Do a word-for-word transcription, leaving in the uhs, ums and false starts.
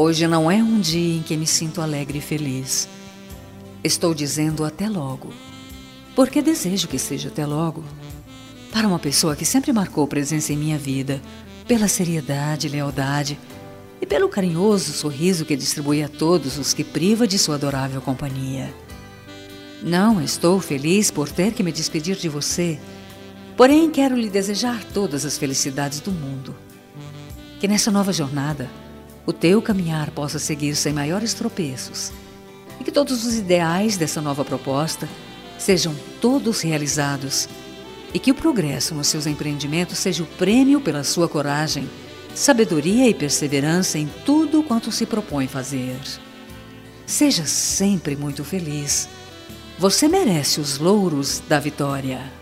Hoje não é um dia em que me sinto alegre e feliz. Estou dizendo até logo, porque desejo que seja até logo. Para uma pessoa que sempre marcou presença em minha vida, pela seriedade e lealdade, e pelo carinhoso sorriso que distribui a todos os que priva de sua adorável companhia. Não estou feliz por ter que me despedir de você, porém quero lhe desejar todas as felicidades do mundo. Que nessa nova jornada, o teu caminhar possa seguir sem maiores tropeços, e que todos os ideais dessa nova proposta sejam todos realizados, e que o progresso nos seus empreendimentos seja o prêmio pela sua coragem, sabedoria e perseverança em tudo quanto se propõe fazer. Seja sempre muito feliz. Você merece os louros da vitória.